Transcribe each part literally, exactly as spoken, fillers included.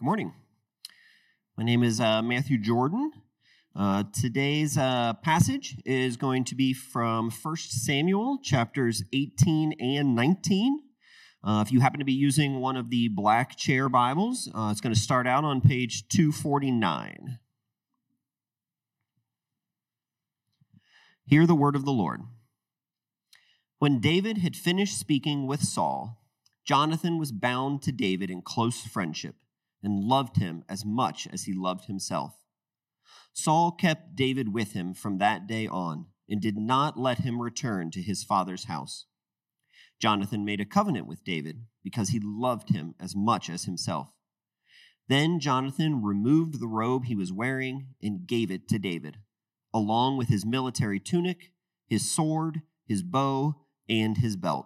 Good morning. My name is uh, Matthew Jordan. Uh, today's uh, passage is going to be from First Samuel chapters eighteen and nineteen. Uh, if you happen to be using one of the black chair Bibles, uh, it's going to start out on page two forty-nine. Hear the word of the Lord. When David had finished speaking with Saul, Jonathan was bound to David in close friendship and loved him as much as he loved himself. Saul kept David with him from that day on and did not let him return to his father's house. Jonathan made a covenant with David because he loved him as much as himself. Then Jonathan removed the robe he was wearing and gave it to David, along with his military tunic, his sword, his bow, and his belt.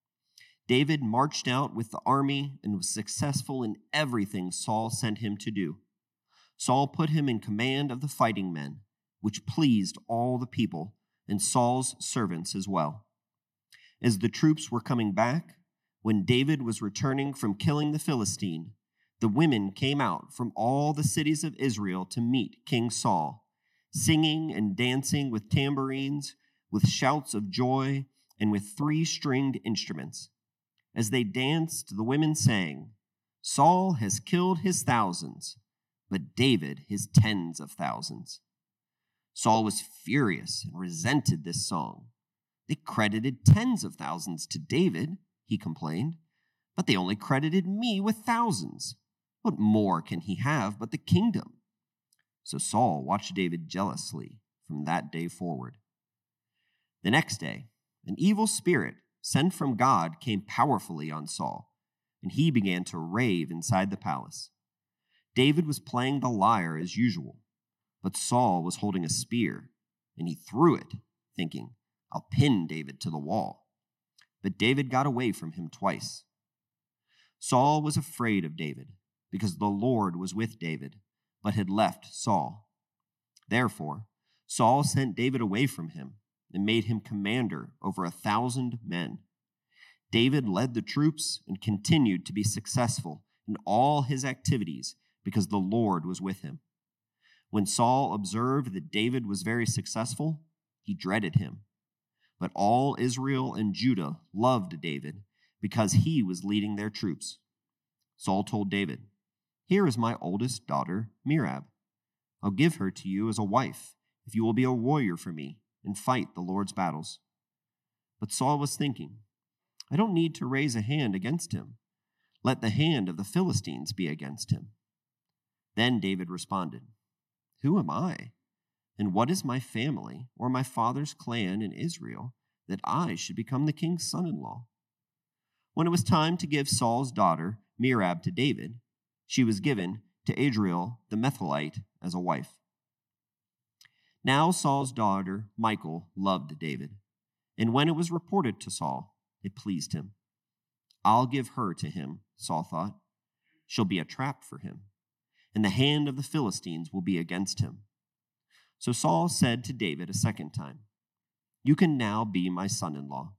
David marched out with the army and was successful in everything Saul sent him to do. Saul put him in command of the fighting men, which pleased all the people and Saul's servants as well. As the troops were coming back, when David was returning from killing the Philistine, the women came out from all the cities of Israel to meet King Saul, singing and dancing with tambourines, with shouts of joy, and with three-stringed instruments. As they danced, the women sang, "Saul has killed his thousands, but David his tens of thousands." Saul was furious and resented this song. "They credited tens of thousands to David," he complained, "but they only credited me with thousands. What more can he have but the kingdom?" So Saul watched David jealously from that day forward. The next day, an evil spirit sent from God came powerfully on Saul, and he began to rave inside the palace. David was playing the lyre as usual, but Saul was holding a spear, and he threw it, thinking, "I'll pin David to the wall." But David got away from him twice. Saul was afraid of David, because the Lord was with David, but had left Saul. Therefore, Saul sent David away from him and made him commander over a thousand men. David led the troops and continued to be successful in all his activities because the Lord was with him. When Saul observed that David was very successful, he dreaded him. But all Israel and Judah loved David because he was leading their troops. Saul told David, "Here is my oldest daughter, Merab. I'll give her to you as a wife if you will be a warrior for me and fight the Lord's battles." But Saul was thinking, "I don't need to raise a hand against him. Let the hand of the Philistines be against him." Then David responded, "Who am I? And what is my family or my father's clan in Israel that I should become the king's son-in-law?" When it was time to give Saul's daughter, Merab, to David, she was given to Adriel the Metholite as a wife. Now Saul's daughter, Michal, loved David, and when it was reported to Saul, it pleased him. "I'll give her to him," Saul thought. "She'll be a trap for him, and the hand of the Philistines will be against him." So Saul said to David a second time, "You can now be my son-in-law."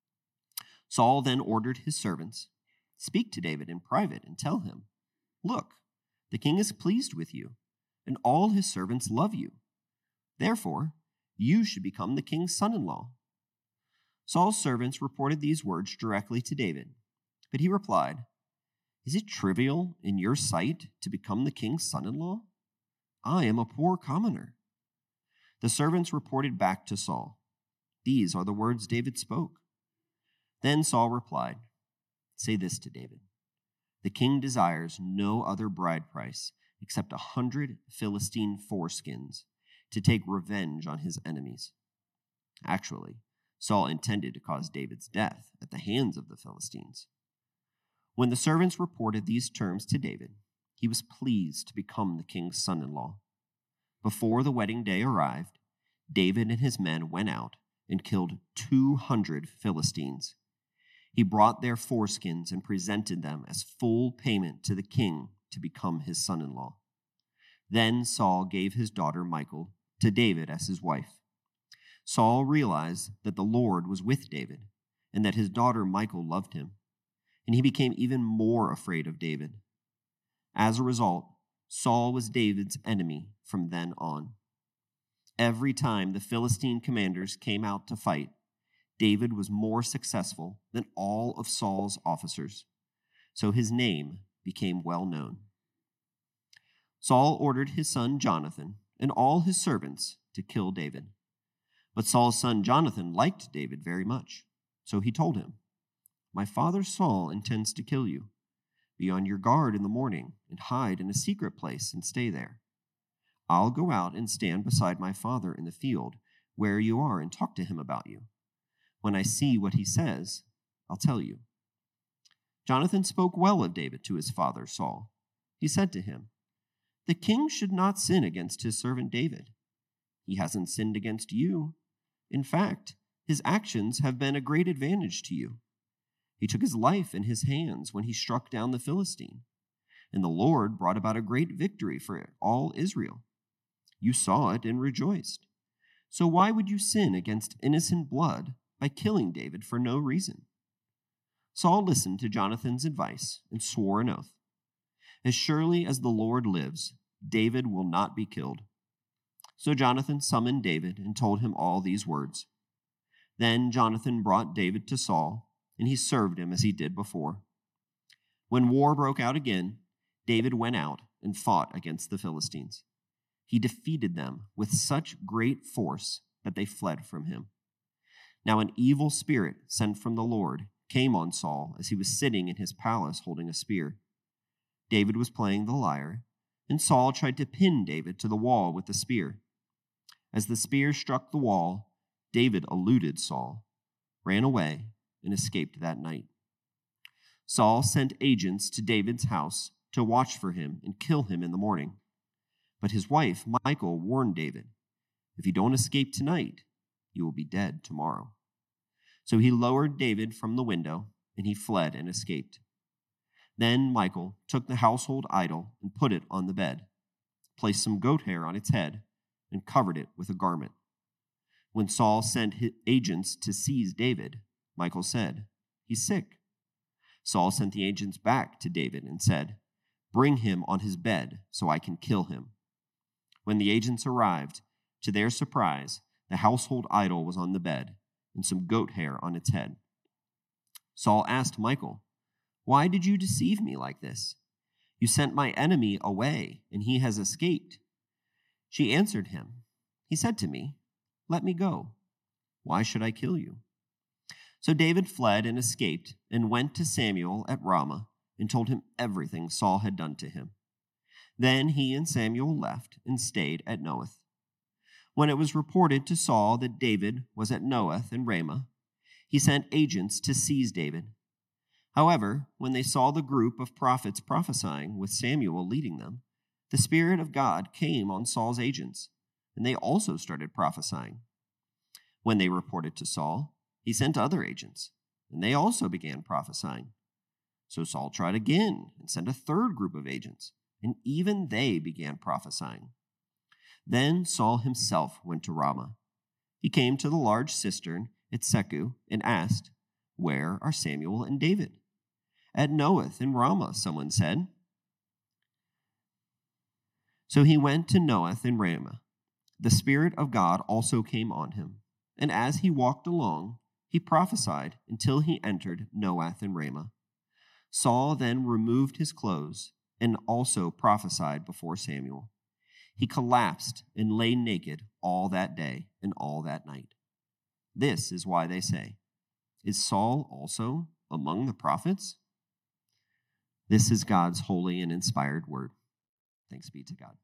Saul then ordered his servants, "Speak to David in private and tell him, 'Look, the king is pleased with you, and all his servants love you. Therefore, you should become the king's son-in-law.'" Saul's servants reported these words directly to David, but he replied, "Is it trivial in your sight to become the king's son-in-law? I am a poor commoner." The servants reported back to Saul, "These are the words David spoke." Then Saul replied, "Say this to David, 'The king desires no other bride price except a hundred Philistine foreskins to take revenge on his enemies.'" Actually, Saul intended to cause David's death at the hands of the Philistines. When the servants reported these terms to David, he was pleased to become the king's son-in-law. Before the wedding day arrived, David and his men went out and killed two hundred Philistines. He brought their foreskins and presented them as full payment to the king to become his son-in-law. Then Saul gave his daughter Michal to David as his wife. Saul realized that the Lord was with David and that his daughter Michal loved him, and he became even more afraid of David. As a result, Saul was David's enemy from then on. Every time the Philistine commanders came out to fight, David was more successful than all of Saul's officers, so his name became well known. Saul ordered his son Jonathan and all his servants to kill David. But Saul's son Jonathan liked David very much, so he told him, "My father Saul intends to kill you. Be on your guard in the morning and hide in a secret place and stay there. I'll go out and stand beside my father in the field where you are and talk to him about you. When I see what he says, I'll tell you." Jonathan spoke well of David to his father Saul. He said to him, "The king should not sin against his servant David. He hasn't sinned against you. In fact, his actions have been a great advantage to you. He took his life in his hands when he struck down the Philistine, and the Lord brought about a great victory for all Israel. You saw it and rejoiced. So why would you sin against innocent blood by killing David for no reason?" Saul listened to Jonathan's advice and swore an oath. "As surely as the Lord lives, David will not be killed." So Jonathan summoned David and told him all these words. Then Jonathan brought David to Saul, and he served him as he did before. When war broke out again, David went out and fought against the Philistines. He defeated them with such great force that they fled from him. Now an evil spirit sent from the Lord came on Saul as he was sitting in his palace holding a spear. David was playing the lyre, and Saul tried to pin David to the wall with the spear. As the spear struck the wall, David eluded Saul, ran away, and escaped that night. Saul sent agents to David's house to watch for him and kill him in the morning. But his wife, Michal, warned David, "If you don't escape tonight, you will be dead tomorrow." So he lowered David from the window, and he fled and escaped. Then Michal took the household idol and put it on the bed, placed some goat hair on its head, and covered it with a garment. When Saul sent his agents to seize David, Michal said, "He's sick." Saul sent the agents back to David and said, "Bring him on his bed so I can kill him." When the agents arrived, to their surprise, the household idol was on the bed and some goat hair on its head. Saul asked Michal, "Why did you deceive me like this? You sent my enemy away, and he has escaped." She answered him, "He said to me, 'Let me go. Why should I kill you?'" So David fled and escaped and went to Samuel at Ramah and told him everything Saul had done to him. Then he and Samuel left and stayed at Noath. When it was reported to Saul that David was at Noath and Ramah, he sent agents to seize David. However, when they saw the group of prophets prophesying with Samuel leading them, the Spirit of God came on Saul's agents, and they also started prophesying. When they reported to Saul, he sent other agents, and they also began prophesying. So Saul tried again and sent a third group of agents, and even they began prophesying. Then Saul himself went to Ramah. He came to the large cistern at Seku and asked, "Where are Samuel and David?" "At Noath and Ramah," someone said. So he went to Noath and Ramah. The Spirit of God also came on him, and as he walked along, he prophesied until he entered Noath and Ramah. Saul then removed his clothes and also prophesied before Samuel. He collapsed and lay naked all that day and all that night. This is why they say, "Is Saul also among the prophets?" This is God's holy and inspired word. Thanks be to God.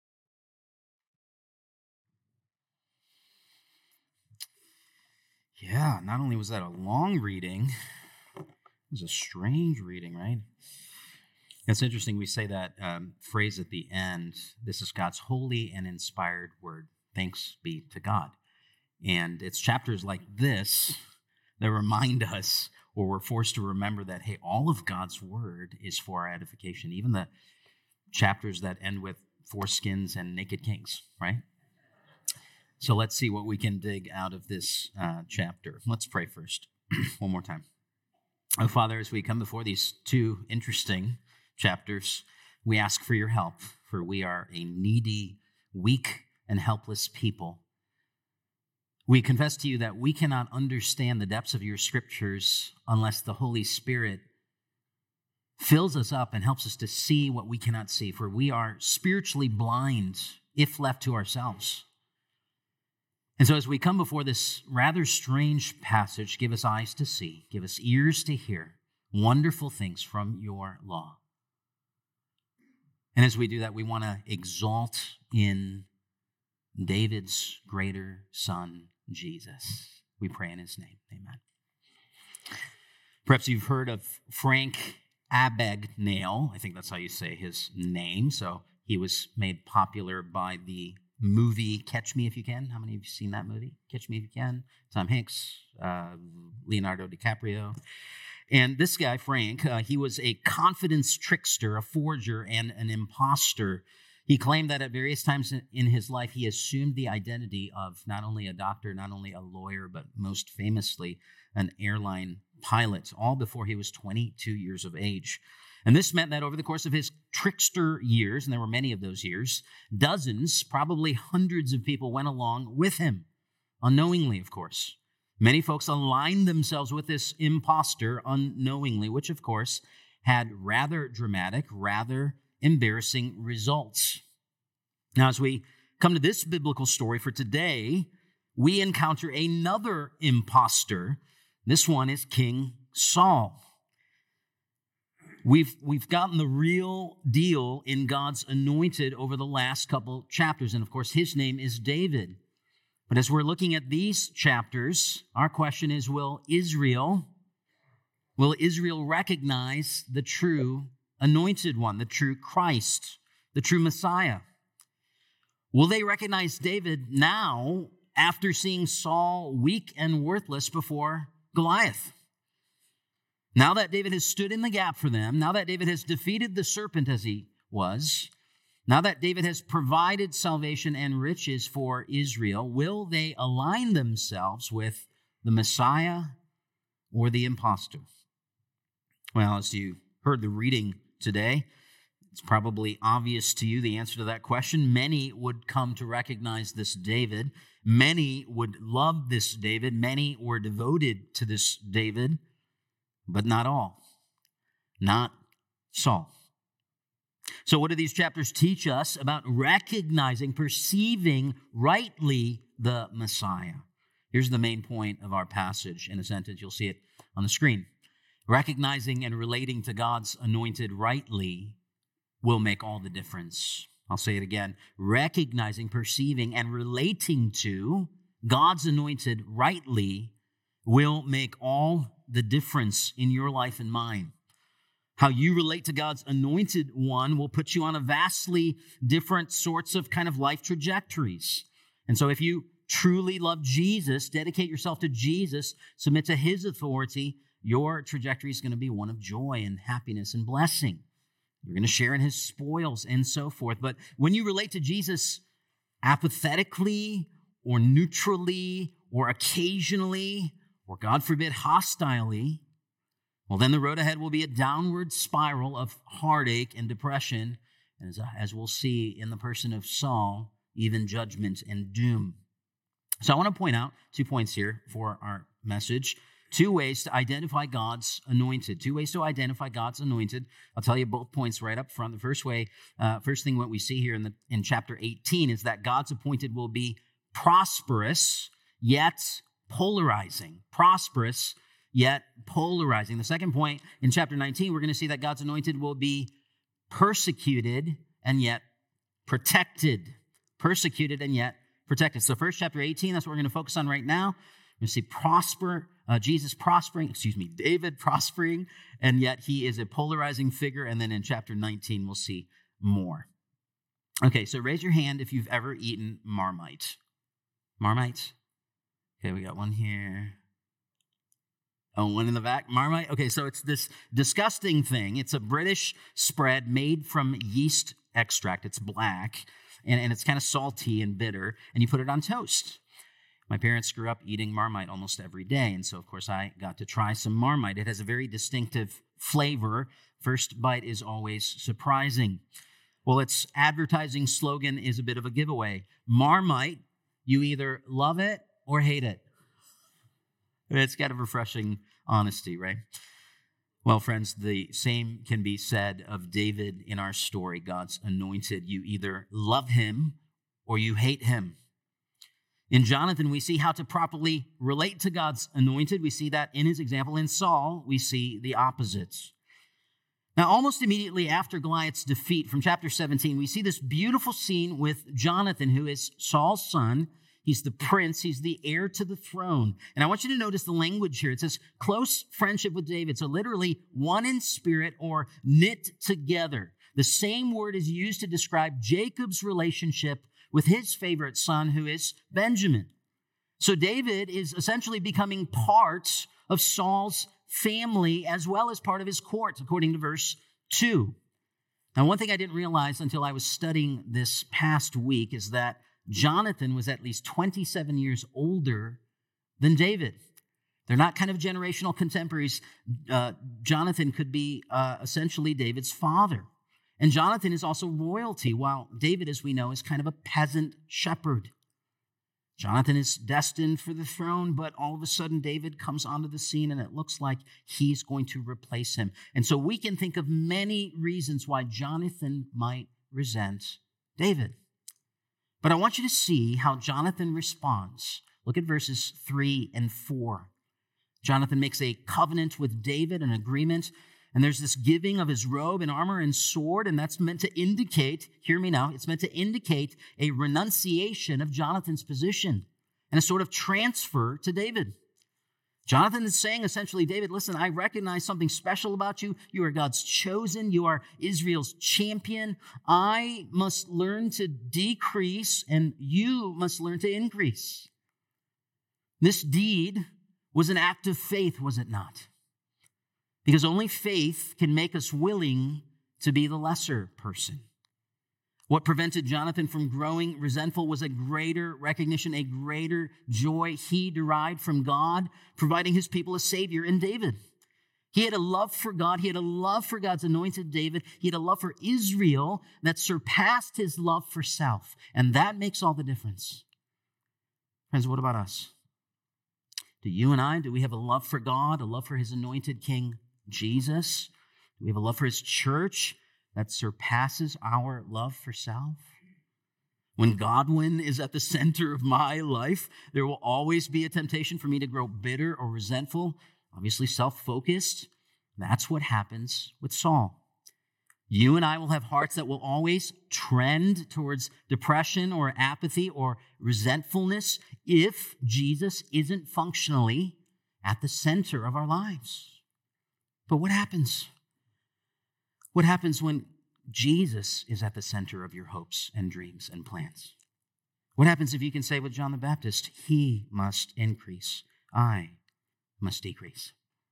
Yeah, not only was that a long reading, it was a strange reading, right? It's interesting we say that um, phrase at the end, this is God's holy and inspired word. Thanks be to God. And it's chapters like this that remind us, or we're forced to remember that, hey, all of God's word is for our edification. Even the chapters that end with foreskins and naked kings, right? So let's see what we can dig out of this uh, chapter. Let's pray first, one more time. Oh, Father, as we come before these two interesting chapters, we ask for your help, for we are a needy, weak, and helpless people. We confess to you that we cannot understand the depths of your scriptures unless the Holy Spirit fills us up and helps us to see what we cannot see, for we are spiritually blind if left to ourselves. And so as we come before this rather strange passage, give us eyes to see, give us ears to hear wonderful things from your law. And as we do that, we want to exalt in David's greater son, Jesus. We pray in his name. Amen. Perhaps you've heard of Frank Abagnale. I think that's how you say his name. So he was made popular by the movie Catch Me If You Can. How many of you seen that movie? Catch Me If You Can. Tom Hanks, uh, Leonardo DiCaprio. And this guy, Frank, uh, he was a confidence trickster, a forger, and an imposter. He claimed that at various times in his life, he assumed the identity of not only a doctor, not only a lawyer, but most famously, an airline pilot, all before he was twenty-two years of age. And this meant that over the course of his trickster years, and there were many of those years, dozens, probably hundreds of people went along with him, unknowingly, of course. Many folks aligned themselves with this imposter unknowingly, which, of course, had rather dramatic, rather embarrassing results. Now, as we come to this biblical story for today, we encounter another imposter. This one is King Saul. We've, we've gotten the real deal in God's anointed over the last couple chapters, and of course, his name is David. But as we're looking at these chapters, our question is, will Israel, will Israel recognize the true anointed one, the true Christ, the true Messiah? Will they recognize David now after seeing Saul weak and worthless before Goliath? Now that David has stood in the gap for them, now that David has defeated the serpent as he was, now that David has provided salvation and riches for Israel, will they align themselves with the Messiah or the impostor? Well, as you heard the reading today, it's probably obvious to you the answer to that question. Many would come to recognize this David. Many would love this David. Many were devoted to this David, but not all. Not Saul. So what do these chapters teach us about recognizing, perceiving rightly the Messiah? Here's the main point of our passage in a sentence. You'll see it on the screen. Recognizing and relating to God's anointed rightly will make all the difference. I'll say it again. Recognizing, perceiving, and relating to God's anointed rightly will make all the difference in your life and mine. How you relate to God's anointed one will put you on a vastly different sorts of kind of life trajectories. And so if you truly love Jesus, dedicate yourself to Jesus, submit to his authority, your trajectory is going to be one of joy and happiness and blessing. You're going to share in his spoils and so forth. But when you relate to Jesus apathetically or neutrally or occasionally or, God forbid, hostilely, well, then the road ahead will be a downward spiral of heartache and depression, and as, as we'll see in the person of Saul, even judgment and doom. So I want to point out two points here for our message. Two ways to identify God's anointed. Two ways to identify God's anointed. I'll tell you both points right up front. The first way, uh, first thing what we see here in the in chapter eighteen is that God's appointed will be prosperous, yet polarizing. Prosperous, yet polarizing. The second point in chapter nineteen, we're going to see that God's anointed will be persecuted and yet protected. Persecuted and yet protected. So first, chapter eighteen, that's what we're going to focus on right now. We're going to see prosper, uh, Jesus prospering, excuse me, David prospering, and yet he is a polarizing figure. And then in chapter nineteen, we'll see more. Okay, so raise your hand if you've ever eaten Marmite. Marmite? Okay, we got one here. Oh, one in the back, Marmite. Okay, so it's this disgusting thing. It's a British spread made from yeast extract. It's black, and, and it's kind of salty and bitter, and you put it on toast. My parents grew up eating Marmite almost every day, and so, of course, I got to try some Marmite. It has a very distinctive flavor. First bite is always surprising. Well, its advertising slogan is a bit of a giveaway. Marmite, you either love it or hate it. It's kind of refreshing honesty, right? Well, friends, the same can be said of David in our story, God's anointed. You either love him or you hate him. In Jonathan, we see how to properly relate to God's anointed. We see that in his example. In Saul, we see the opposites. Now, almost immediately after Goliath's defeat from chapter seventeen, we see this beautiful scene with Jonathan, who is Saul's son. He's the prince. He's the heir to the throne. And I want you to notice the language here. It says close friendship with David. So literally one in spirit or knit together. The same word is used to describe Jacob's relationship with his favorite son, who is Benjamin. So David is essentially becoming part of Saul's family as well as part of his court, according to verse two. Now, one thing I didn't realize until I was studying this past week is that Jonathan was at least twenty-seven years older than David. They're not kind of generational contemporaries. Uh, Jonathan could be uh, essentially David's father. And Jonathan is also royalty, while David, as we know, is kind of a peasant shepherd. Jonathan is destined for the throne, but all of a sudden David comes onto the scene and it looks like he's going to replace him. And so we can think of many reasons why Jonathan might resent David. But I want you to see how Jonathan responds. Look at verses three and four. Jonathan makes a covenant with David, an agreement, and there's this giving of his robe and armor and sword, and that's meant to indicate, hear me now, it's meant to indicate a renunciation of Jonathan's position and a sort of transfer to David. Jonathan is saying essentially, David, listen, I recognize something special about you. You are God's chosen. You are Israel's champion. I must learn to decrease, and you must learn to increase. This deed was an act of faith, was it not? Because only faith can make us willing to be the lesser person. What prevented Jonathan from growing resentful was a greater recognition, a greater joy he derived from God, providing his people a Savior in David. He had a love for God. He had a love for God's anointed David. He had a love for Israel that surpassed his love for self. And that makes all the difference. Friends, what about us? Do you and I, do we have a love for God, a love for his anointed King Jesus? Do we have a love for his church that surpasses our love for self? When Godwin is at the center of my life, there will always be a temptation for me to grow bitter or resentful, obviously self-focused. That's what happens with Saul. You and I will have hearts that will always trend towards depression or apathy or resentfulness if Jesus isn't functionally at the center of our lives. But what happens? What happens when Jesus is at the center of your hopes and dreams and plans? What happens if you can say with John the Baptist, he must increase, I must decrease?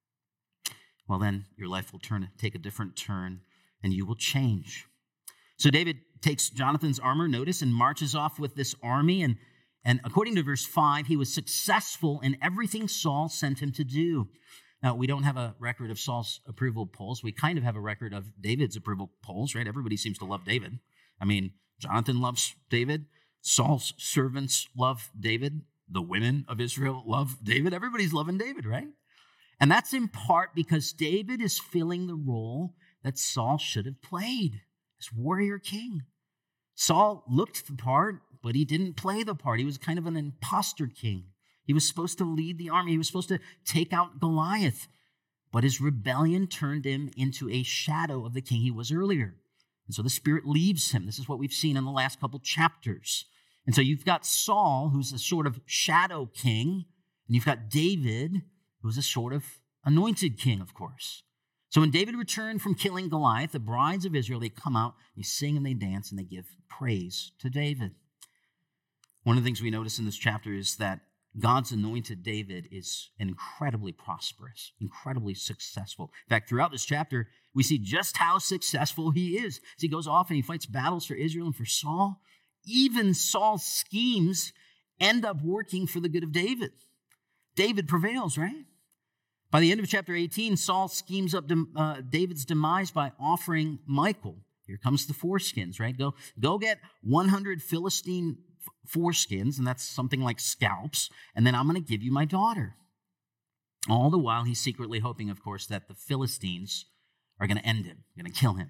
Well, then your life will turn, take a different turn, and you will change. So David takes Jonathan's armor, notice, and marches off with this army. And, and according to verse five, he was successful in everything Saul sent him to do. Now, we don't have a record of Saul's approval polls. We kind of have a record of David's approval polls, right? Everybody seems to love David. I mean, Jonathan loves David. Saul's servants love David. The women of Israel love David. Everybody's loving David, right? And that's in part because David is filling the role that Saul should have played as warrior king. Saul looked the part, but he didn't play the part. He was kind of an imposter king. He was supposed to lead the army. He was supposed to take out Goliath. But his rebellion turned him into a shadow of the king he was earlier. And so the Spirit leaves him. This is what we've seen in the last couple chapters. And so you've got Saul, who's a sort of shadow king, and you've got David, who's a sort of anointed king, of course. So when David returned from killing Goliath, the brides of Israel, they come out, they sing and they dance, and they give praise to David. One of the things we notice in this chapter is that God's anointed David is incredibly prosperous, incredibly successful. In fact, throughout this chapter, we see just how successful he is. As he goes off and he fights battles for Israel and for Saul, even Saul's schemes end up working for the good of David. David prevails, right? By the end of chapter eighteen, Saul schemes up uh, David's demise by offering Michal. Here comes the foreskins, right? Go, go get one hundred Philistine foreskins, and that's something like scalps, and then I'm going to give you my daughter. All the while, he's secretly hoping, of course, that the Philistines are going to end him, going to kill him.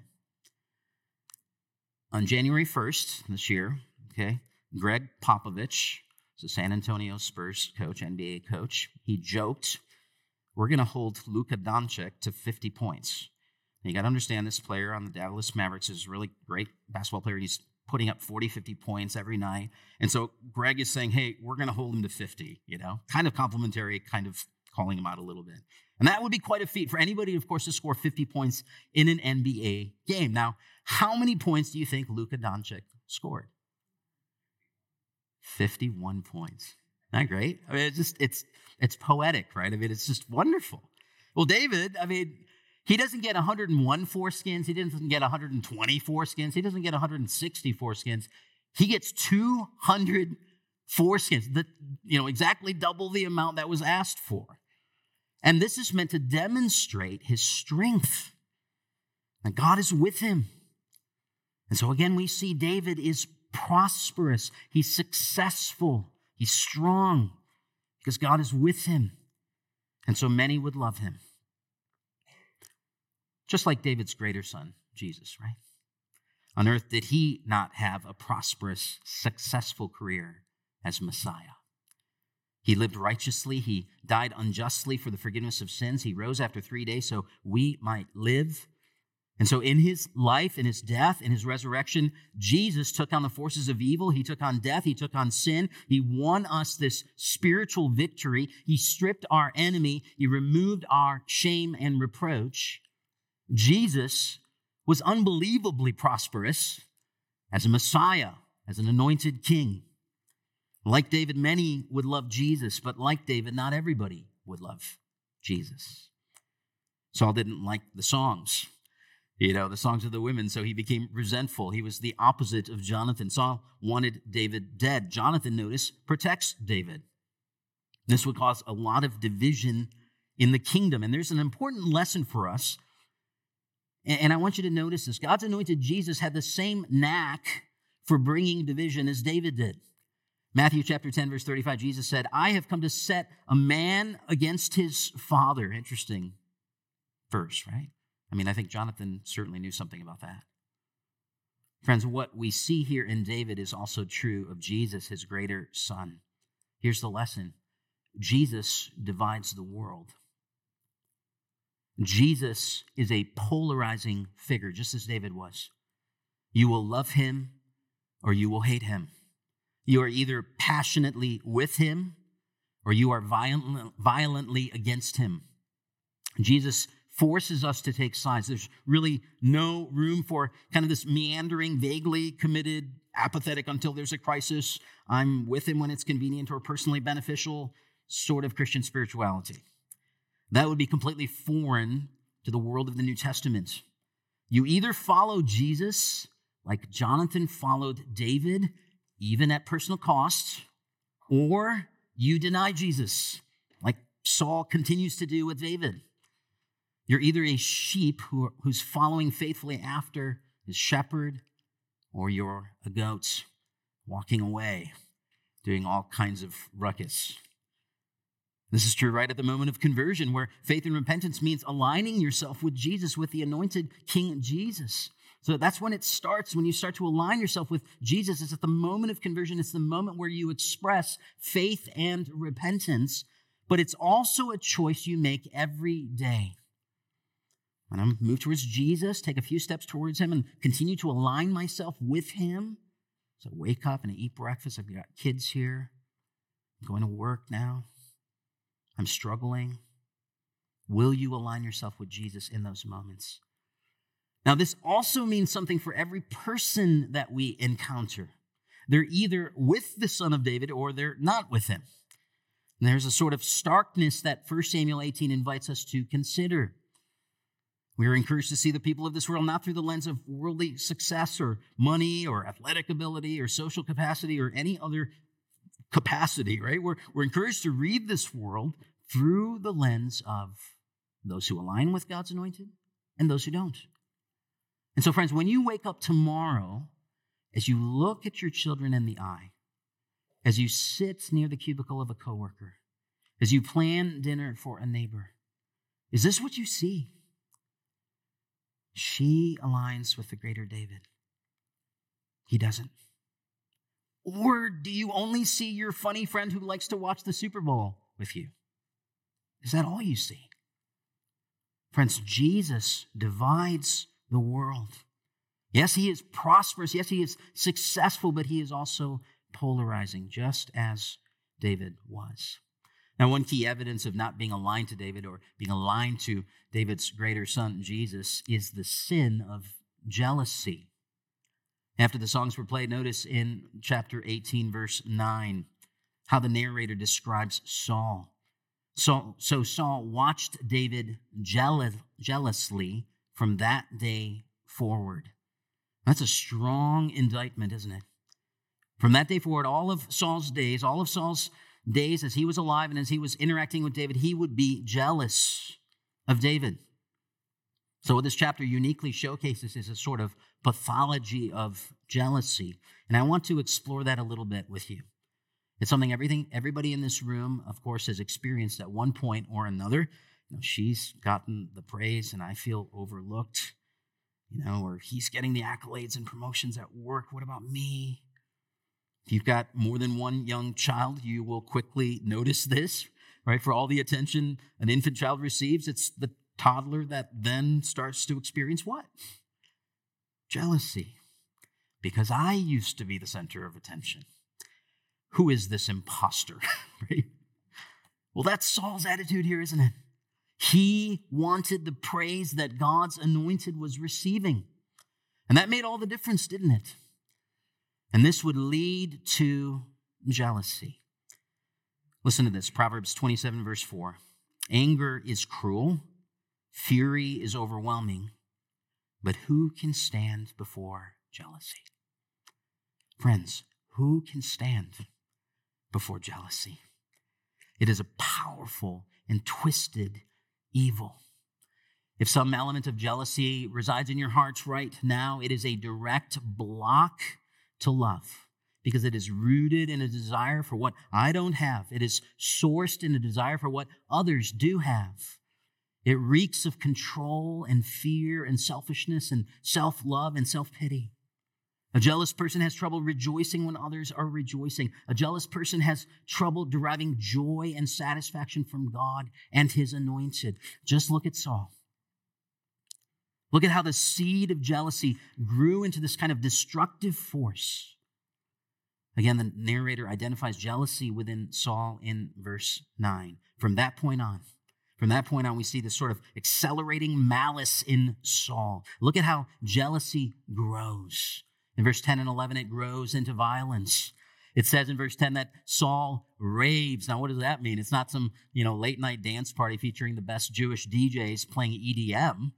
On January first this year, okay, Greg Popovich, the San Antonio Spurs coach, N B A coach, he joked, we're going to hold Luka Doncic to fifty points. And you got to understand this player on the Dallas Mavericks is a really great basketball player. He's putting up forty, fifty points every night. And so Greg is saying, hey, we're going to hold him to fifty, you know, kind of complimentary, kind of calling him out a little bit. And that would be quite a feat for anybody, of course, to score fifty points in an N B A game. Now, how many points do you think Luka Doncic scored? fifty-one points. Isn't that great? I mean, it's just, it's, it's poetic, right? I mean, it's just wonderful. Well, David, I mean, he doesn't get one hundred one foreskins. He doesn't get one hundred twenty foreskins. He doesn't get one hundred sixty foreskins. He gets two hundred foreskins, the, you know, exactly double the amount that was asked for. And this is meant to demonstrate his strength. And God is with him. And so again, we see David is prosperous. He's successful. He's strong because God is with him. And so many would love him. Just like David's greater son, Jesus, right? On earth, did he not have a prosperous, successful career as Messiah? He lived righteously. He died unjustly for the forgiveness of sins. He rose after three days so we might live. And so in his life, in his death, in his resurrection, Jesus took on the forces of evil. He took on death. He took on sin. He won us this spiritual victory. He stripped our enemy. He removed our shame and reproach. Jesus was unbelievably prosperous as a Messiah, as an anointed king. Like David, many would love Jesus, but like David, not everybody would love Jesus. Saul didn't like the songs, you know, the songs of the women, so he became resentful. He was the opposite of Jonathan. Saul wanted David dead. Jonathan, notice, protects David. This would cause a lot of division in the kingdom, and there's an important lesson for us. And I want you to notice this. God's anointed Jesus had the same knack for bringing division as David did. Matthew chapter ten, verse thirty-five, Jesus said, I have come to set a man against his father. Interesting verse, right? I mean, I think Jonathan certainly knew something about that. Friends, what we see here in David is also true of Jesus, his greater son. Here's the lesson. Jesus divides the world. Jesus is a polarizing figure, just as David was. You will love him or you will hate him. You are either passionately with him or you are violent, violently against him. Jesus forces us to take sides. There's really no room for kind of this meandering, vaguely committed, apathetic until there's a crisis. I'm with him when it's convenient or personally beneficial sort of Christian spirituality. That would be completely foreign to the world of the New Testament. You either follow Jesus like Jonathan followed David, even at personal cost, or you deny Jesus like Saul continues to do with David. You're either a sheep who, who's following faithfully after his shepherd, or you're a goat walking away, doing all kinds of ruckus. This is true right at the moment of conversion, where faith and repentance means aligning yourself with Jesus, with the anointed King Jesus. So that's when it starts, when you start to align yourself with Jesus. It's at the moment of conversion. It's the moment where you express faith and repentance, but it's also a choice you make every day. When I move towards Jesus, take a few steps towards him and continue to align myself with him. So I wake up and I eat breakfast. I've got kids here. I'm going to work now. I'm struggling. Will you align yourself with Jesus in those moments? Now, this also means something for every person that we encounter. They're either with the Son of David or they're not with him. And there's a sort of starkness that First Samuel eighteen invites us to consider. We are encouraged to see the people of this world not through the lens of worldly success or money or athletic ability or social capacity or any other capacity, right? We're, we're encouraged to read this world through the lens of those who align with God's anointed and those who don't. And so, friends, when you wake up tomorrow, as you look at your children in the eye, as you sit near the cubicle of a coworker, as you plan dinner for a neighbor, is this what you see? She aligns with the greater David. He doesn't. Or do you only see your funny friend who likes to watch the Super Bowl with you? Is that all you see? Friends, Jesus divides the world. Yes, he is prosperous. Yes, he is successful, but he is also polarizing, just as David was. Now, one key evidence of not being aligned to David or being aligned to David's greater son, Jesus, is the sin of jealousy. After the songs were played, notice in chapter eighteen, verse nine, how the narrator describes Saul. So, so Saul watched David jealous, jealously from that day forward. That's a strong indictment, isn't it? From that day forward, all of Saul's days, all of Saul's days as he was alive and as he was interacting with David, he would be jealous of David. So what this chapter uniquely showcases is a sort of pathology of jealousy. And I want to explore that a little bit with you. It's something everything everybody in this room, of course, has experienced at one point or another. You know, she's gotten the praise and I feel overlooked, you know, or he's getting the accolades and promotions at work. What about me? If you've got more than one young child, you will quickly notice this, right? For all the attention an infant child receives, it's the toddler that then starts to experience what? Jealousy. Because I used to be the center of attention. Who is this imposter? Right? Well, that's Saul's attitude here, isn't it? He wanted the praise that God's anointed was receiving. And that made all the difference, didn't it? And this would lead to jealousy. Listen to this, Proverbs twenty-seven, verse four. Anger is cruel, fury is overwhelming, but who can stand before jealousy? Friends, who can stand before jealousy? It is a powerful and twisted evil. If some element of jealousy resides in your hearts right now, it is a direct block to love, because it is rooted in a desire for what I don't have. It is sourced in a desire for what others do have. It reeks of control and fear and selfishness and self-love and self-pity. A jealous person has trouble rejoicing when others are rejoicing. A jealous person has trouble deriving joy and satisfaction from God and his anointed. Just look at Saul. Look at how the seed of jealousy grew into this kind of destructive force. Again, the narrator identifies jealousy within Saul in verse nine. From that point on, from that point on, we see this sort of accelerating malice in Saul. Look at how jealousy grows. In verse ten and eleven, it grows into violence. It says in verse ten that Saul raves. Now, what does that mean? It's not some, you know, late night dance party featuring the best Jewish D Js playing E D M.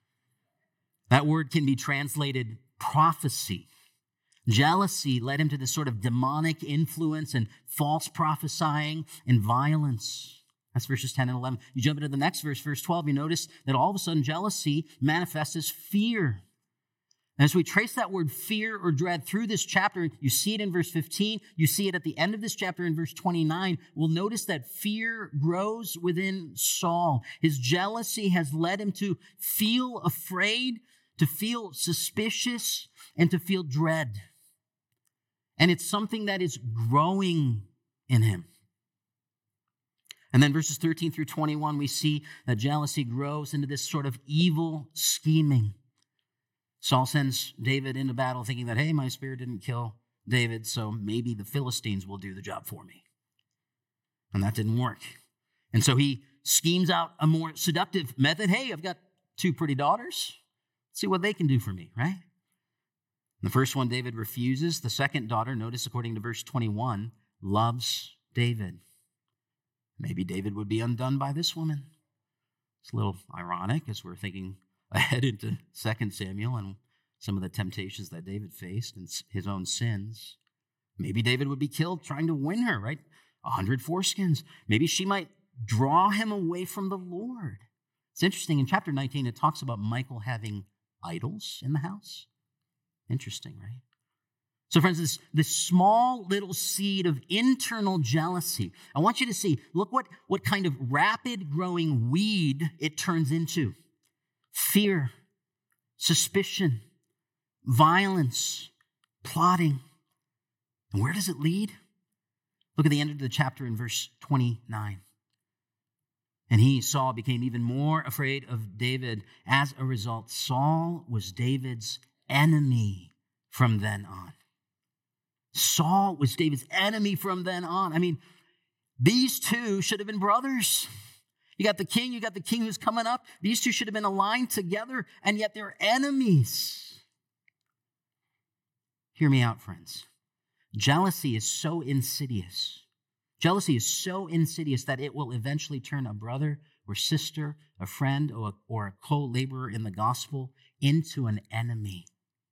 That word can be translated prophecy. Jealousy led him to this sort of demonic influence and false prophesying and violence. That's verses ten and eleven. You jump into the next verse, verse twelve, you notice that all of a sudden jealousy manifests as fear. And as we trace that word fear or dread through this chapter, you see it in verse fifteen, you see it at the end of this chapter in verse twenty-nine, we'll notice that fear grows within Saul. His jealousy has led him to feel afraid, to feel suspicious, and to feel dread. And it's something that is growing in him. And then verses thirteen through twenty-one, we see that jealousy grows into this sort of evil scheming. Saul sends David into battle thinking that, hey, my spear didn't kill David, so maybe the Philistines will do the job for me. And that didn't work. And so he schemes out a more seductive method. Hey, I've got two pretty daughters. Let's see what they can do for me, right? The first one, David refuses. The second daughter, notice according to verse twenty-one, loves David. Maybe David would be undone by this woman. It's a little ironic as we're thinking ahead into Second Samuel and some of the temptations that David faced and his own sins. Maybe David would be killed trying to win her, right? A hundred foreskins. Maybe she might draw him away from the Lord. It's interesting, in chapter nineteen, it talks about Michal having idols in the house. Interesting, right? So friends, this, this small little seed of internal jealousy, I want you to see, look what, what kind of rapid growing weed it turns into. Fear, suspicion, violence, plotting. And where does it lead? Look at the end of the chapter in verse twenty-nine. And he, Saul, became even more afraid of David. As a result, Saul was David's enemy from then on. Saul was David's enemy from then on. I mean, these two should have been brothers. You got the king, you got the king who's coming up. These two should have been aligned together, and yet they're enemies. Hear me out, friends. Jealousy is so insidious. Jealousy is so insidious that it will eventually turn a brother or sister, a friend or a, or a co-laborer in the gospel into an enemy.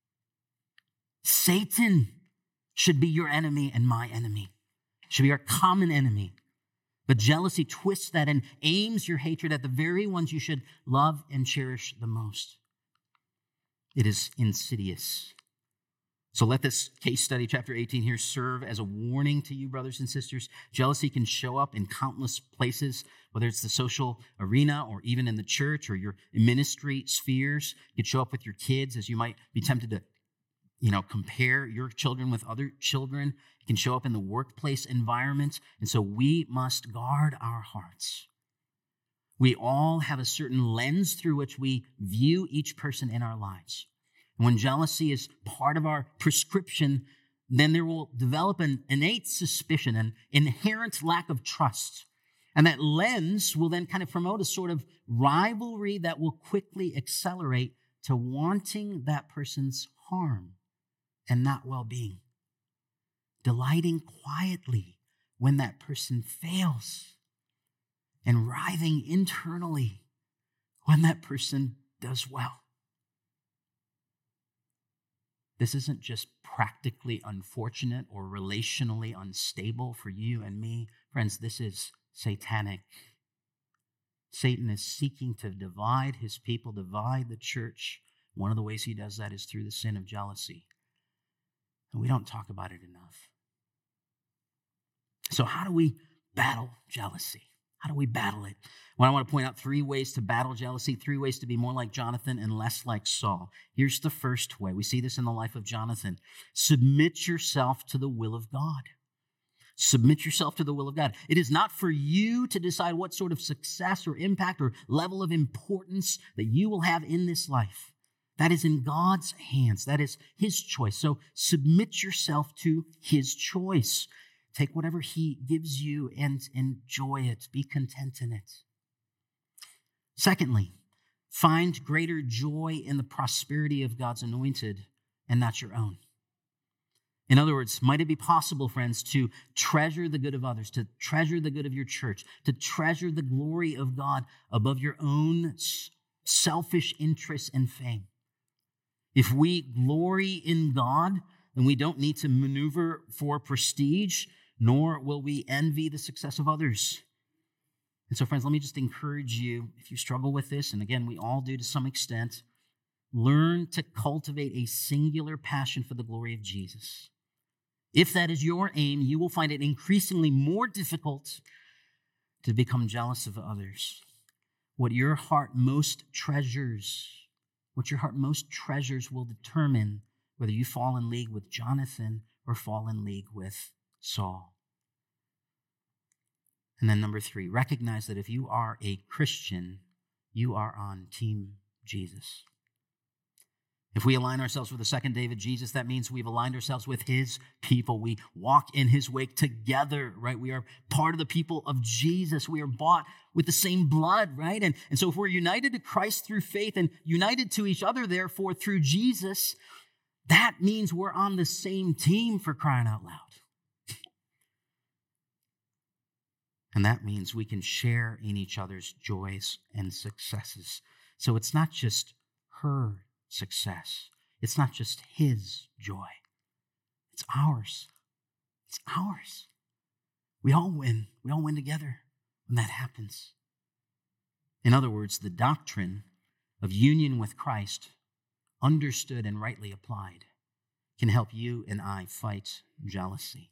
Satan should be your enemy and my enemy. Should be our common enemy. But jealousy twists that and aims your hatred at the very ones you should love and cherish the most. It is insidious. So let this case study, chapter eighteen here, serve as a warning to you, brothers and sisters. Jealousy can show up in countless places, whether it's the social arena or even in the church or your ministry spheres. It can show up with your kids, as you might be tempted to, you know, compare your children with other children. It can show up in the workplace environment. And so we must guard our hearts. We all have a certain lens through which we view each person in our lives. When jealousy is part of our prescription, then there will develop an innate suspicion, an inherent lack of trust. And that lens will then kind of promote a sort of rivalry that will quickly accelerate to wanting that person's harm and not well-being. Delighting quietly when that person fails, and writhing internally when that person does well. This isn't just practically unfortunate or relationally unstable for you and me. Friends, this is satanic. Satan is seeking to divide his people, divide the church. One of the ways he does that is through the sin of jealousy. And we don't talk about it enough. So how do we battle jealousy? How do we battle it? Well, I want to point out three ways to battle jealousy, three ways to be more like Jonathan and less like Saul. Here's the first way. We see this in the life of Jonathan. Submit yourself to the will of God. Submit yourself to the will of God. It is not for you to decide what sort of success or impact or level of importance that you will have in this life. That is in God's hands. That is his choice. So submit yourself to his choice. Take whatever he gives you and enjoy it. Be content in it. Secondly, find greater joy in the prosperity of God's anointed and not your own. In other words, might it be possible, friends, to treasure the good of others, to treasure the good of your church, to treasure the glory of God above your own selfish interests and fame? If we glory in God, then we don't need to maneuver for prestige, nor will we envy the success of others. And so, friends, let me just encourage you, if you struggle with this, and again, we all do to some extent, learn to cultivate a singular passion for the glory of Jesus. If that is your aim, you will find it increasingly more difficult to become jealous of others. What your heart most treasures, what your heart most treasures will determine whether you fall in league with Jonathan or fall in league with Saul. And then number three, recognize that if you are a Christian, you are on Team Jesus. If we align ourselves with the second David, Jesus, that means we've aligned ourselves with his people. We walk in his wake together, right? We are part of the people of Jesus. We are bought with the same blood, right? And, and so if we're united to Christ through faith and united to each other, therefore, through Jesus, that means we're on the same team, for crying out loud. And that means we can share in each other's joys and successes. So it's not just her success. It's not just his joy. It's ours. It's ours. We all win. We all win together when that happens. In other words, the doctrine of union with Christ, understood and rightly applied, can help you and I fight jealousy.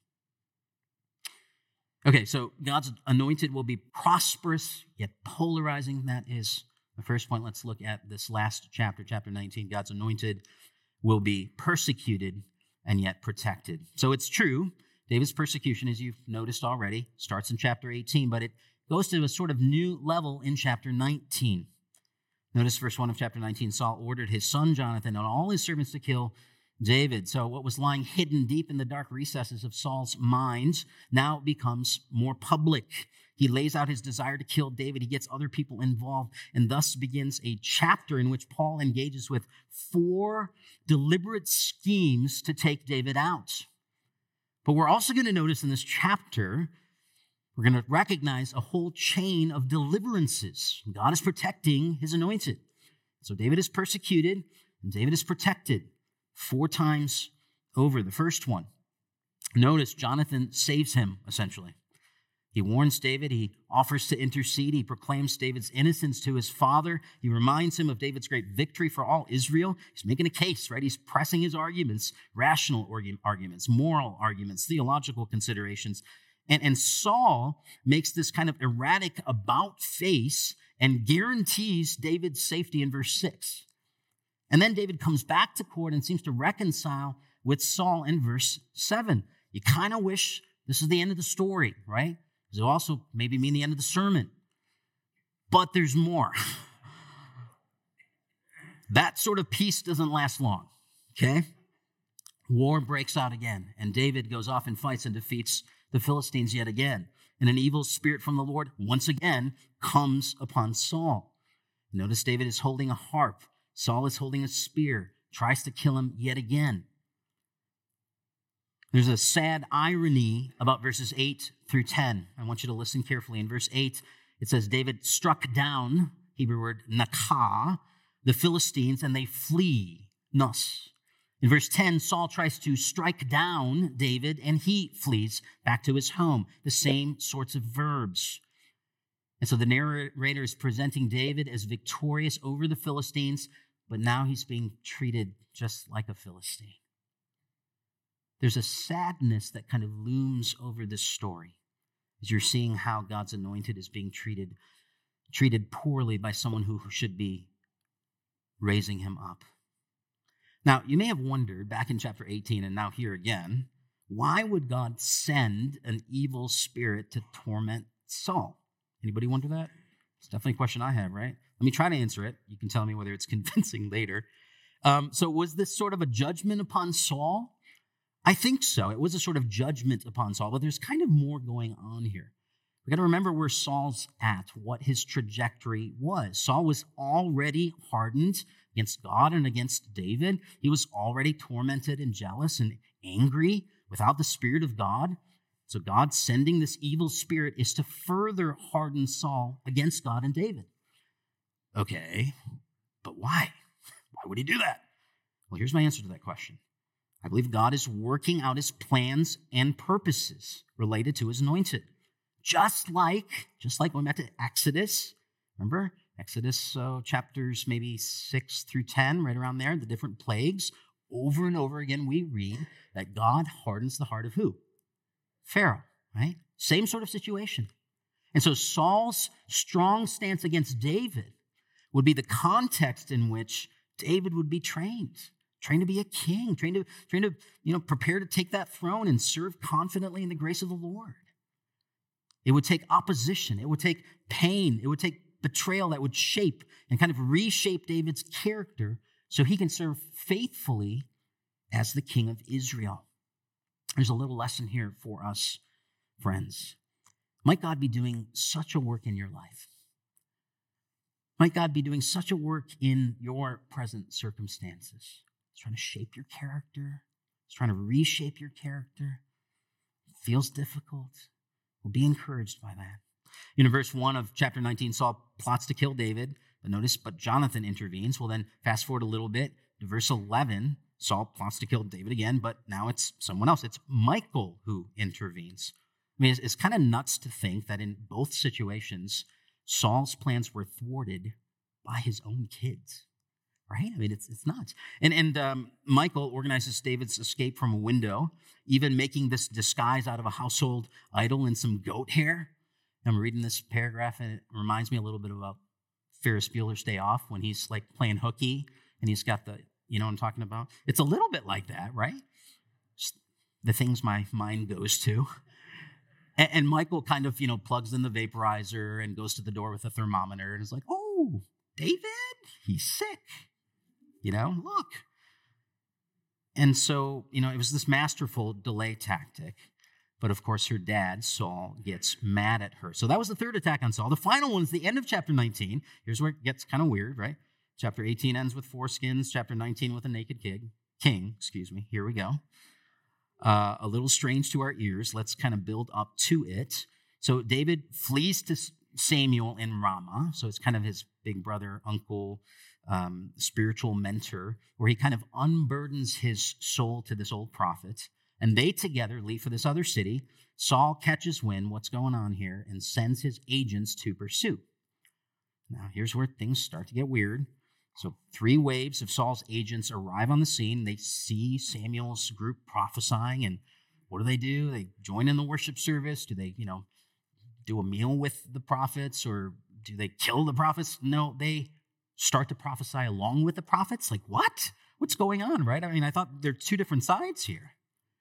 Okay, so God's anointed will be prosperous, yet polarizing. That is the first point. Let's look at this last chapter, chapter nineteen. God's anointed will be persecuted and yet protected. So it's true, David's persecution, as you've noticed already, starts in chapter eighteen, but it goes to a sort of new level in chapter nineteen. Notice verse one of chapter nineteen, Saul ordered his son Jonathan and all his servants to kill David. So what was lying hidden deep in the dark recesses of Saul's mind now becomes more public. He lays out his desire to kill David. He gets other people involved, and thus begins a chapter in which Paul engages with four deliberate schemes to take David out. But we're also going to notice in this chapter, we're going to recognize a whole chain of deliverances. God is protecting his anointed. So David is persecuted, and David is protected. Four times over. The first one, notice Jonathan saves him, essentially. He warns David. He offers to intercede. He proclaims David's innocence to his father. He reminds him of David's great victory for all Israel. He's making a case, right? He's pressing his arguments, rational arguments, moral arguments, theological considerations. And, and Saul makes this kind of erratic about face and guarantees David's safety in verse six. And then David comes back to court and seems to reconcile with Saul in verse seven. You kind of wish this is the end of the story, right? Because it also maybe mean the end of the sermon. But there's more. That sort of peace doesn't last long, okay? War breaks out again, and David goes off and fights and defeats the Philistines yet again. And an evil spirit from the Lord once again comes upon Saul. Notice David is holding a harp. Saul is holding a spear, tries to kill him yet again. There's a sad irony about verses eight through ten. I want you to listen carefully. In verse eight, it says, David struck down, Hebrew word nakah, the Philistines, and they flee, nus. In verse ten, Saul tries to strike down David, and he flees back to his home. The same sorts of verbs. And so the narrator is presenting David as victorious over the Philistines, but now he's being treated just like a Philistine. There's a sadness that kind of looms over this story as you're seeing how God's anointed is being treated, treated poorly by someone who should be raising him up. Now, you may have wondered back in chapter eighteen and now here again, why would God send an evil spirit to torment Saul? Anybody wonder that? It's definitely a question I have, right? Let me try to answer it. You can tell me whether it's convincing later. Um, so was this sort of a judgment upon Saul? I think so. It was a sort of judgment upon Saul, but there's kind of more going on here. We've got to remember where Saul's at, what his trajectory was. Saul was already hardened against God and against David. He was already tormented and jealous and angry without the Spirit of God. So God sending this evil spirit is to further harden Saul against God and David. Okay, but why? Why would he do that? Well, here's my answer to that question. I believe God is working out his plans and purposes related to his anointed. Just like, just like going back to Exodus, remember? Exodus uh, chapters maybe six through ten, right around there, the different plagues. Over and over again, we read that God hardens the heart of who? Pharaoh, right? Same sort of situation. And so Saul's strong stance against David would be the context in which David would be trained, trained to be a king, trained to, trained to, you know, prepare to take that throne and serve confidently in the grace of the Lord. It would take opposition. It would take pain. It would take betrayal that would shape and kind of reshape David's character so he can serve faithfully as the king of Israel. There's a little lesson here for us, friends. Might God be doing such a work in your life? Might God be doing such a work in your present circumstances? He's trying to shape your character. He's trying to reshape your character. It feels difficult. Well, be encouraged by that. In verse one of chapter nineteen, Saul plots to kill David, but notice, but Jonathan intervenes. Well, then fast forward a little bit to verse eleven. Saul plots to kill David again, but now it's someone else. It's Michal who intervenes. I mean, it's, it's kind of nuts to think that in both situations, Saul's plans were thwarted by his own kids, right? I mean, it's it's nuts. And, and um, Michal organizes David's escape from a window, even making this disguise out of a household idol and some goat hair. I'm reading this paragraph, and it reminds me a little bit about Ferris Bueller's Day Off when he's like playing hooky, and he's got the, you know what I'm talking about? It's a little bit like that, right? Just the things my mind goes to. And, and Michal kind of, you know, plugs in the vaporizer and goes to the door with a thermometer and is like, oh, David, he's sick. You know, look. And so, you know, it was this masterful delay tactic. But of course, her dad, Saul, gets mad at her. So that was the third attack on Saul. The final one is the end of chapter nineteen. Here's where it gets kind of weird, right? Chapter eighteen ends with foreskins. Chapter nineteen with a naked king. King, excuse me. Here we go. Uh, a little strange to our ears. Let's kind of build up to it. So David flees to Samuel in Ramah. So it's kind of his big brother, uncle, um, spiritual mentor, where he kind of unburdens his soul to this old prophet. And they together leave for this other city. Saul catches wind, what's going on here, and sends his agents to pursue. Now, here's where things start to get weird. So three waves of Saul's agents arrive on the scene. They see Samuel's group prophesying, and what do they do? They join in the worship service. Do they, you know, do a meal with the prophets, or do they kill the prophets? No, they start to prophesy along with the prophets. Like, what? What's going on, right? I mean, I thought there are two different sides here.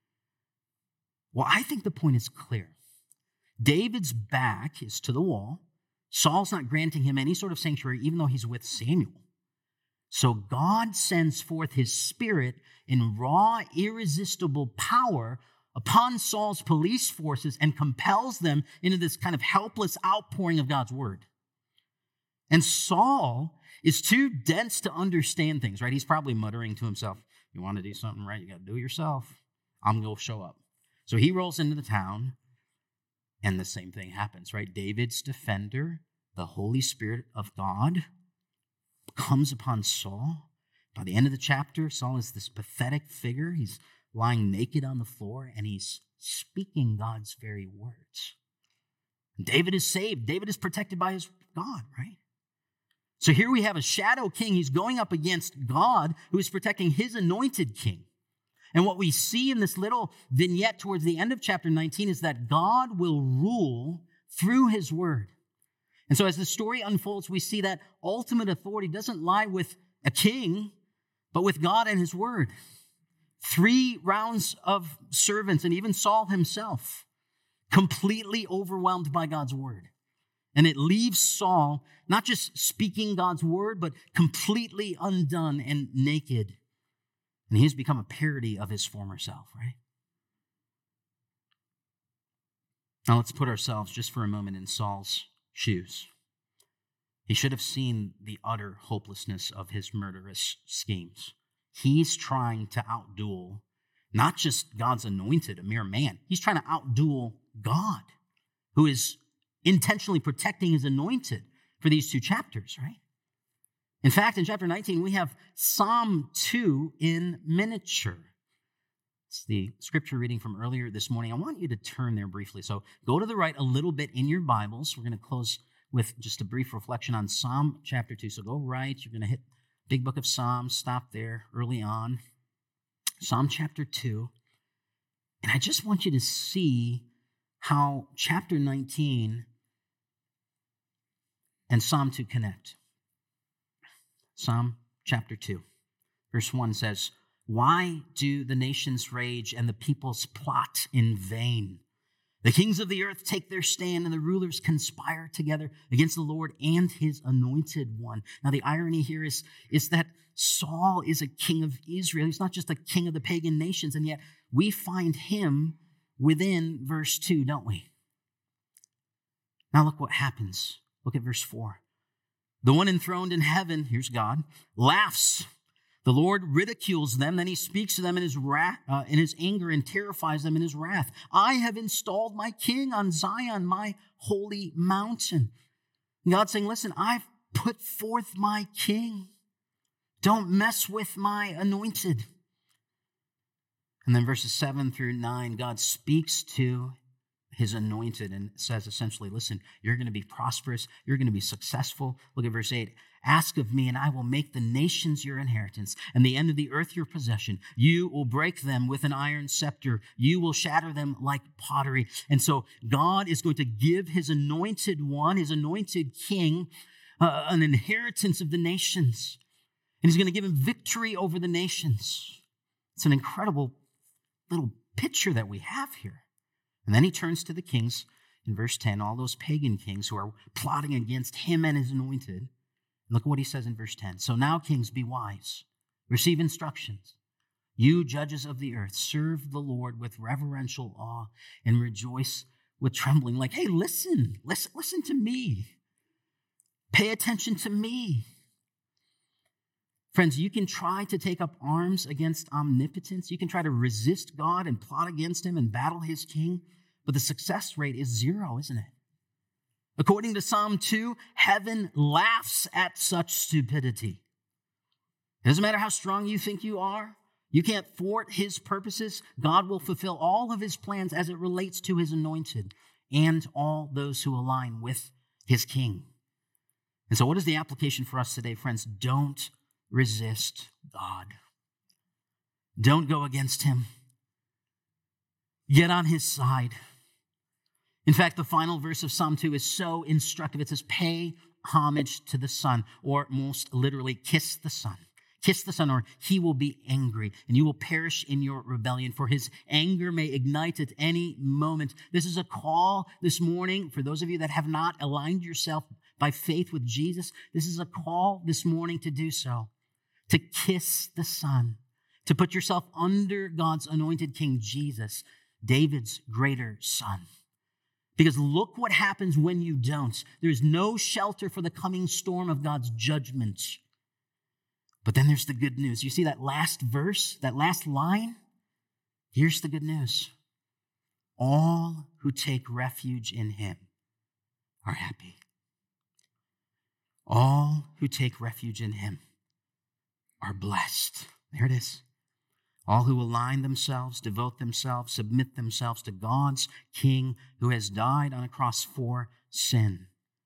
Well, I think the point is clear. David's back is to the wall. Saul's not granting him any sort of sanctuary, even though he's with Samuel. So God sends forth his spirit in raw, irresistible power upon Saul's police forces and compels them into this kind of helpless outpouring of God's word. And Saul is too dense to understand things, right? He's probably muttering to himself, you want to do something right, you got to do it yourself. I'm going to show up. So he rolls into the town, and the same thing happens, right? David's defender, the Holy Spirit of God, comes upon Saul. By the end of the chapter, Saul is this pathetic figure. He's lying naked on the floor, and he's speaking God's very words. David is saved. David is protected by his God, right? So here we have a shadow king. He's going up against God, who is protecting his anointed king. And what we see in this little vignette towards the end of chapter nineteen is that God will rule through his word. And so as the story unfolds, we see that ultimate authority doesn't lie with a king, but with God and his word. Three rounds of servants, and even Saul himself, completely overwhelmed by God's word. And it leaves Saul not just speaking God's word, but completely undone and naked. And he's become a parody of his former self, right? Now let's put ourselves just for a moment in Saul's shoes. He should have seen the utter hopelessness of his murderous schemes. He's trying to outduel not just God's anointed, a mere man. He's trying to outduel God, who is intentionally protecting his anointed for these two chapters, right? In fact, in chapter nineteen, we have Psalm two in miniature. It's the scripture reading from earlier this morning. I want you to turn there briefly. So go to the right a little bit in your Bibles. We're going to close with just a brief reflection on Psalm chapter two. So go right. You're going to hit big book of Psalms. Stop there early on. Psalm chapter two. And I just want you to see how chapter nineteen and Psalm two connect. Psalm chapter two, verse one says, "Why do the nations rage and the peoples plot in vain? The kings of the earth take their stand and the rulers conspire together against the Lord and his anointed one." Now, the irony here is, is that Saul is a king of Israel. He's not just a king of the pagan nations, and yet we find him within verse two, don't we? Now look what happens. Look at verse four. "The one enthroned in heaven," here's God, "laughs. The Lord ridicules them. Then he speaks to them in his wrath, uh, in his anger, and terrifies them in his wrath. I have installed my king on Zion, my holy mountain." And God's saying, listen, I've put forth my king. Don't mess with my anointed. And then verses seven through nine, God speaks to his anointed and says essentially, listen, you're going to be prosperous. You're going to be successful. Look at verse eight. Ask of me and I will make the nations your inheritance and the end of the earth your possession. You will break them with an iron scepter. You will shatter them like pottery. And so God is going to give his anointed one, his anointed king, uh, an inheritance of the nations. And he's going to give him victory over the nations. It's an incredible little picture that we have here. And then he turns to the kings in verse ten, all those pagan kings who are plotting against him and his anointed. Look at what he says in verse ten. So now, kings, be wise. Receive instructions. You judges of the earth, serve the Lord with reverential awe and rejoice with trembling. Like, hey, listen, listen, listen to me. Pay attention to me. Friends, you can try to take up arms against omnipotence. You can try to resist God and plot against him and battle his king, but the success rate is zero, isn't it? According to Psalm two, heaven laughs at such stupidity. It doesn't matter how strong you think you are. You can't thwart his purposes. God will fulfill all of his plans as it relates to his anointed and all those who align with his king. And so what is the application for us today, friends? Don't resist God. Don't go against him. Get on his side. In fact, the final verse of Psalm two is so instructive. It says, pay homage to the Son, or most literally, kiss the Son. Kiss the Son, or he will be angry, and you will perish in your rebellion, for his anger may ignite at any moment. This is a call this morning for those of you that have not aligned yourself by faith with Jesus. This is a call this morning to do so, to kiss the Son, to put yourself under God's anointed King Jesus, David's greater son. Because look what happens when you don't. There's no shelter for the coming storm of God's judgment. But then there's the good news. You see that last verse, that last line? Here's the good news. All who take refuge in him are happy. All who take refuge in him are blessed. There it is. All who align themselves, devote themselves, submit themselves to God's King who has died on a cross for sin.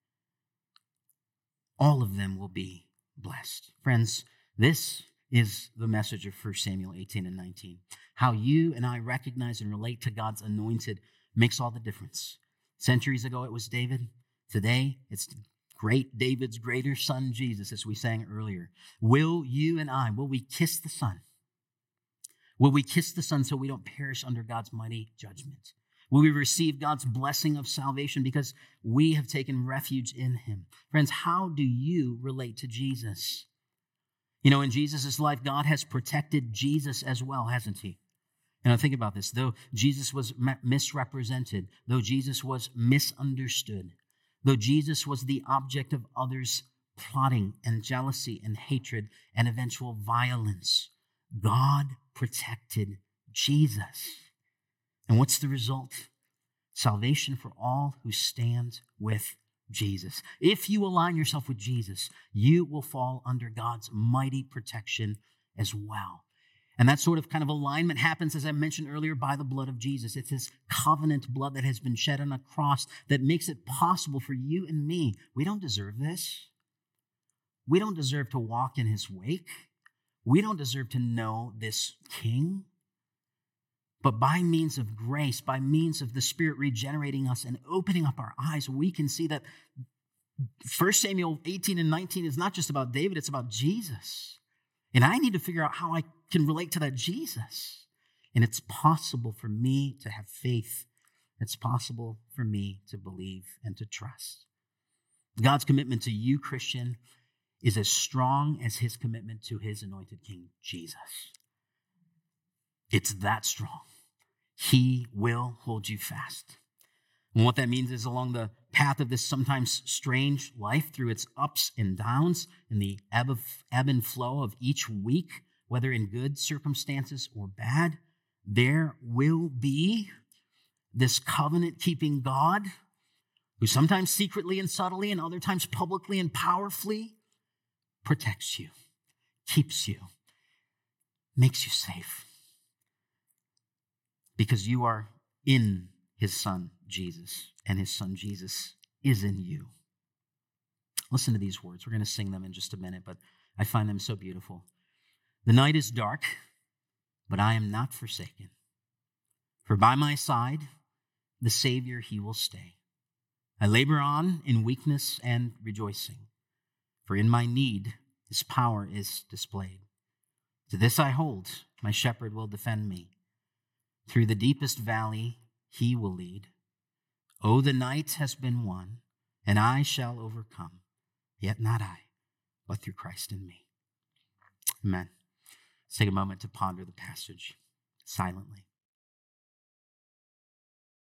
All of them will be blessed. Friends, this is the message of First Samuel eighteen and nineteen. How you and I recognize and relate to God's anointed makes all the difference. Centuries ago, it was David. Today, it's great David's greater son, Jesus, as we sang earlier. Will you and I, will we kiss the Son? Will we kiss the Son so we don't perish under God's mighty judgment? Will we receive God's blessing of salvation because we have taken refuge in him? Friends, how do you relate to Jesus? You know, in Jesus' life, God has protected Jesus as well, hasn't he? And I think about this. Though Jesus was misrepresented, though Jesus was misunderstood, though Jesus was the object of others' plotting and jealousy and hatred and eventual violence, God protected Jesus. And what's the result? Salvation for all who stand with Jesus. If you align yourself with Jesus, you will fall under God's mighty protection as well. And that sort of kind of alignment happens, as I mentioned earlier, by the blood of Jesus. It's his covenant blood that has been shed on a cross that makes it possible for you and me. We don't deserve this. We don't deserve to walk in his wake. We don't deserve to know this King. But by means of grace, by means of the Spirit regenerating us and opening up our eyes, we can see that First Samuel eighteen and nineteen is not just about David, it's about Jesus. And I need to figure out how I can relate to that Jesus. And it's possible for me to have faith. It's possible for me to believe and to trust. God's commitment to you, Christian, is as strong as his commitment to his anointed King, Jesus. It's that strong. He will hold you fast. And what that means is along the path of this sometimes strange life, through its ups and downs, and the ebb, of, ebb and flow of each week, whether in good circumstances or bad, there will be this covenant-keeping God who sometimes secretly and subtly and other times publicly and powerfully protects you, keeps you, makes you safe. Because you are in his Son, Jesus, and his son Jesus is in you. Listen to these words. We're going to sing them in just a minute, but I find them so beautiful. The night is dark, but I am not forsaken. For by my side, the Savior, he will stay. I labor on in weakness and rejoicing, for in my need, his power is displayed. To this I hold, my shepherd will defend me. Through the deepest valley, he will lead. Oh, the night has been won, and I shall overcome. Yet not I, but through Christ in me. Amen. Let's take a moment to ponder the passage silently.